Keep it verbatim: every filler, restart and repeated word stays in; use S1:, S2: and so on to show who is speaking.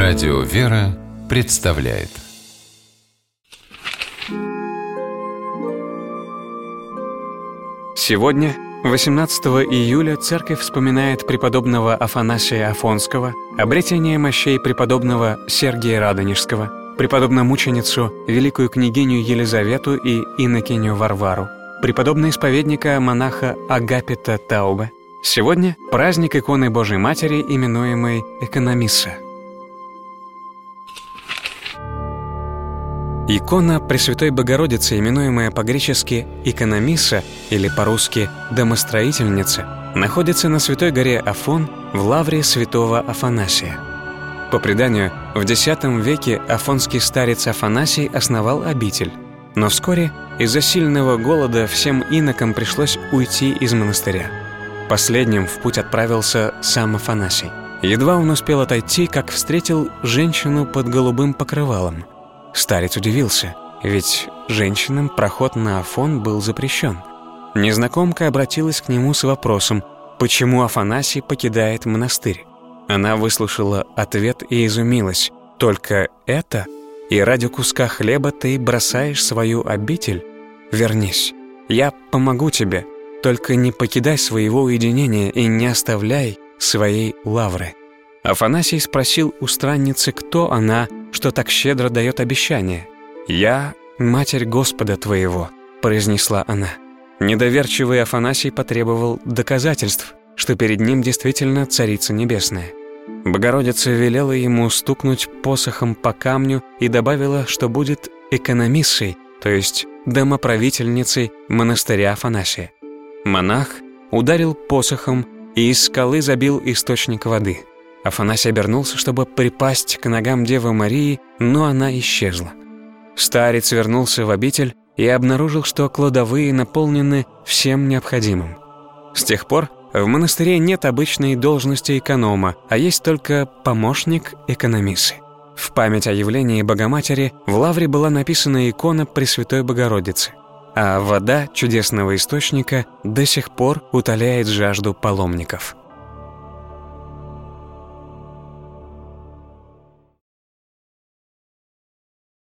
S1: Радио «Вера» представляет.
S2: Сегодня, восемнадцатого июля, Церковь вспоминает преподобного Афанасия Афонского, обретение мощей преподобного Сергия Радонежского, преподобномученицу великую княгиню Елизавету и инокиню Варвару, преподобноисповедника монаха Агапита Таубе. Сегодня праздник иконы Божией Матери, именуемой Экономисса. Икона Пресвятой Богородицы, именуемая по-гречески «Икономисса» или по-русски «Домостроительница», находится на Святой горе Афон в лавре святого Афанасия. По преданию, в десятом веке афонский старец Афанасий основал обитель, но вскоре из-за сильного голода всем инокам пришлось уйти из монастыря. Последним в путь отправился сам Афанасий. Едва он успел отойти, как встретил женщину под голубым покрывалом. Старец удивился, ведь женщинам проход на Афон был запрещен. Незнакомка обратилась к нему с вопросом, почему Афанасий покидает монастырь. Она выслушала ответ и изумилась. «Только это? И ради куска хлеба ты бросаешь свою обитель? Вернись, я помогу тебе, только не покидай своего уединения и не оставляй своей лавры». Афанасий спросил у странницы, кто она, что так щедро дает обещание. «Я — Матерь Господа твоего», — произнесла она. Недоверчивый Афанасий потребовал доказательств, что перед ним действительно Царица Небесная. Богородица велела ему стукнуть посохом по камню и добавила, что будет экономиссой, то есть домоправительницей монастыря Афанасия. Монах ударил посохом и из скалы забил источник воды. Афанасий обернулся, чтобы припасть к ногам Девы Марии, но она исчезла. Старец вернулся в обитель и обнаружил, что кладовые наполнены всем необходимым. С тех пор в монастыре нет обычной должности эконома, а есть только помощник экономиссы. В память о явлении Богоматери в лавре была написана икона Пресвятой Богородицы, а вода чудесного источника до сих пор утоляет жажду паломников.